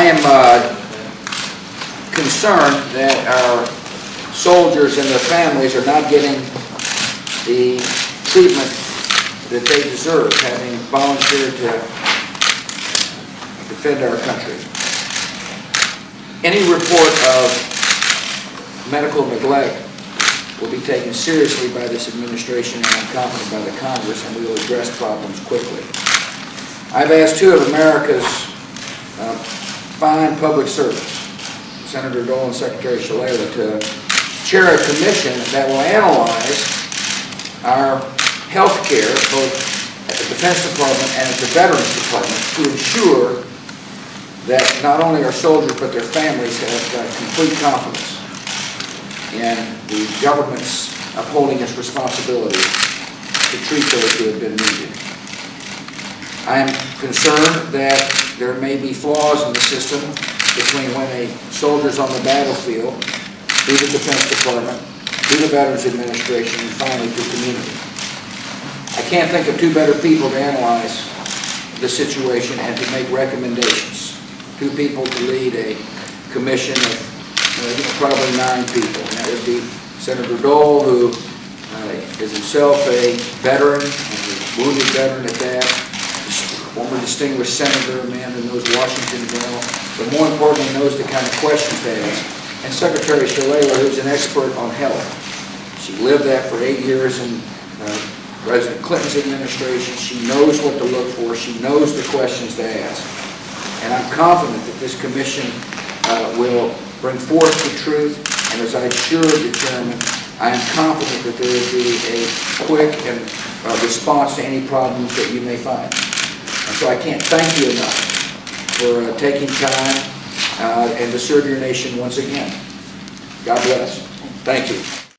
I am concerned that our soldiers and their families are not getting the treatment that they deserve, having volunteered to defend our country. Any report of medical neglect will be taken seriously by this administration, and I'm confident by the Congress, and we will address problems quickly. I've asked two of America's fine public servants, Senator Dole and Secretary Shalala, to chair a commission that will analyze our health care, both at the Defense Department and at the Veterans Department, to ensure that not only our soldiers but their families have complete confidence in the government's upholding its responsibility to treat those who have been wounded. I am concerned that there may be flaws in the system between when a soldier's on the battlefield, through the Defense Department, through the Veterans Administration, and finally to community. I can't think of two better people to analyze the situation and to make recommendations. Two people to lead a commission of probably 9 people. And that would be Senator Dole, who is himself a veteran, and a wounded veteran at that, former distinguished senator, a man who knows Washington well, but more importantly knows the kind of questions to ask. And Secretary Shalala, who's an expert on health. She lived that for 8 years in President Clinton's administration. She knows what to look for. She knows the questions to ask. And I'm confident that this commission will bring forth the truth. And as I assured the chairman, I am confident that there will be a quick and response to any problems that you may find. And so I can't thank you enough for taking time and to serve your nation once again. God bless. Thank you.